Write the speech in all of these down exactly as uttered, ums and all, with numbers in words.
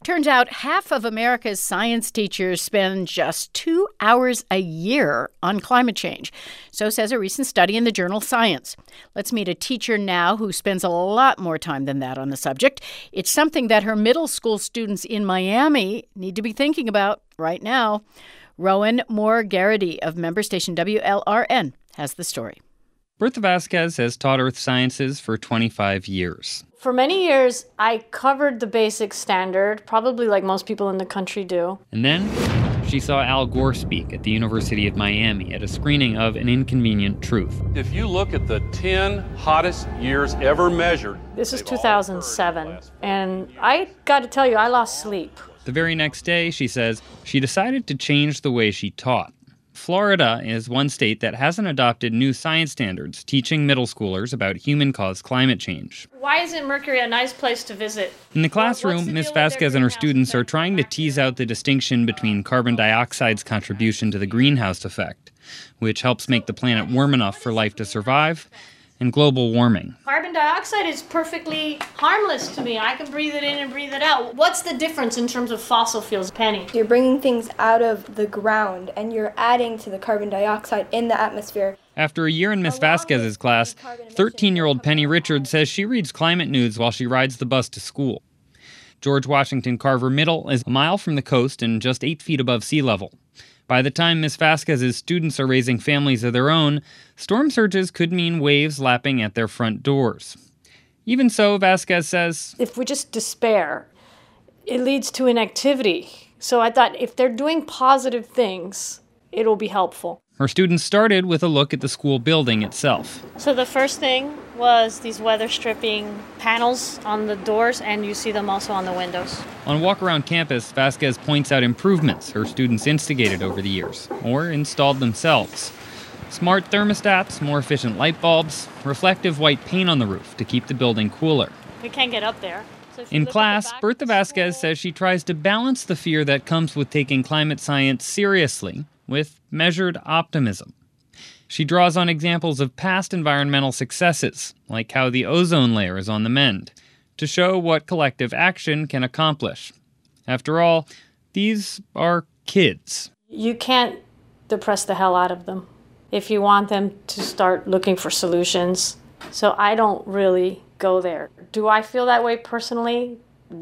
Turns out half of America's science teachers spend just two hours a year on climate change. So says a recent study in the journal Science. Let's meet a teacher now who spends a lot more time than that on the subject. It's something that her middle school students in Miami need to be thinking about right now. Rowan Moore-Garrity of member station W L R N has the story. Bertha Vasquez has taught earth sciences for twenty-five years. For many years, I covered the basic standard, probably like most people in the country do. And then she saw Al Gore speak at the University of Miami at a screening of An Inconvenient Truth. If you look at the ten hottest years ever measured... This is two thousand seven, and I got to tell you, I lost sleep. The very next day, she says, she decided to change the way she taught. Florida is one state that hasn't adopted new science standards teaching middle schoolers about human-caused climate change. Why isn't Mercury a nice place to visit? In the classroom, Miz Vasquez and her students are trying to tease out the distinction between carbon dioxide's contribution to the greenhouse effect, which helps make the planet warm enough for life to survive, and global warming. Carbon dioxide is perfectly harmless to me. I can breathe it in and breathe it out. What's the difference in terms of fossil fuels, Penny? You're bringing things out of the ground and you're adding to the carbon dioxide in the atmosphere. After a year in Miz Vasquez's class, thirteen-year-old Penny Richards says she reads climate news while she rides the bus to school. George Washington Carver Middle is a mile from the coast and just eight feet above sea level. By the time Miz Vasquez's students are raising families of their own, storm surges could mean waves lapping at their front doors. Even so, Vasquez says, if we just despair, it leads to inactivity. So I thought if they're doing positive things, it'll be helpful. Her students started with a look at the school building itself. So the first thing was these weather stripping panels on the doors, and you see them also on the windows. On a walk around campus, Vasquez points out improvements her students instigated over the years, or installed themselves. Smart thermostats, more efficient light bulbs, reflective white paint on the roof to keep the building cooler. We can't get up there. So in class, Bertha Vasquez says she tries to balance the fear that comes with taking climate science seriously with measured optimism. She draws on examples of past environmental successes, like how the ozone layer is on the mend, to show what collective action can accomplish. After all, these are kids. You can't depress the hell out of them if you want them to start looking for solutions. So I don't really go there. Do I feel that way personally?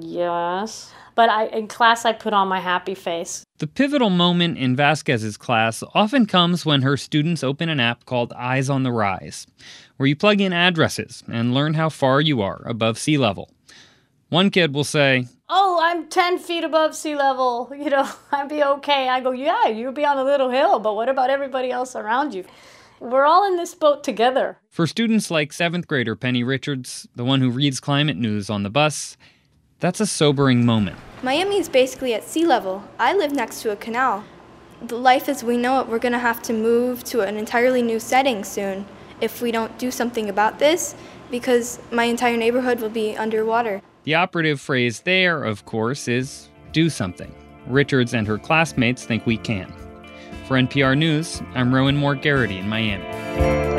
Yes. But I, in class, I put on my happy face. The pivotal moment in Vasquez's class often comes when her students open an app called Eyes on the Rise, where you plug in addresses and learn how far you are above sea level. One kid will say, oh, I'm ten feet above sea level. You know, I'd be okay. I go, yeah, you'll be on a little hill, but what about everybody else around you? We're all in this boat together. For students like seventh grader Penny Richards, the one who reads climate news on the bus, that's a sobering moment. Miami is basically at sea level. I live next to a canal. The life as we know it, we're going to have to move to an entirely new setting soon if we don't do something about this, because my entire neighborhood will be underwater. The operative phrase there, of course, is do something. Richards and her classmates think we can. For N P R News, I'm Rowan Moore-Garrity in Miami.